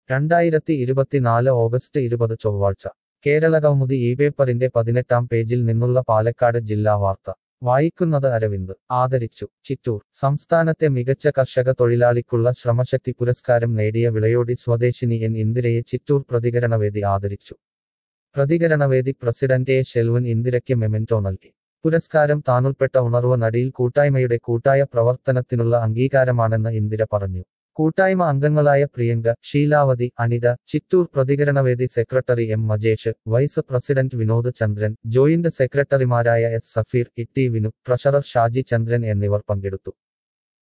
2024 August 20 ചൊവ്വാഴ്ച കേരളകൗമുദി ഈ പേപ്പറിന്റെ 18-ാം പേജിൽ നിന്നുള്ള പാലക്കാട് ജില്ലാ വാർത്ത വായിക്കുന്നത് അരവിന്ദ് ആദരിച്ചു ചിറ്റൂർ സംസ്ഥാനത്തെ മികച്ച കർഷക തൊഴിലാളിക്കുള്ള ശ്രമശക്തി പുരസ്കാരം നേടിയ വിളയോടി സ്വദേശിനി എൻ ഇന്ദിരയെ ചിറ്റൂർ പ്രതികരണവേദി ആദരിച്ചു പ്രതികരണവേദി പ്രസിഡന്റ് എ ഷെൽവൻ ഇന്ദിരയ്ക്ക് മെമെന്റോ നൽകി പുരസ്കാരം താനുൾപ്പെട്ട ഉണർവ് നടിയിൽ കൂട്ടായ്മയുടെ കൂട്ടായ പ്രവർത്തനത്തിനുള്ള അംഗീകാരമാണെന്ന് ഇന്ദിര പറഞ്ഞു കൂട്ടായ്മ അംഗങ്ങളായ Priyanka Sheelavathi Anitha Chittur Prathikaranavedi secretary M Majesh vice president Vinod Chandran joint സെക്രട്ടറിമാരായ S Safeer E T Vinu treasurer Shaji Chandran എന്നിവർ പങ്കെടുത്തു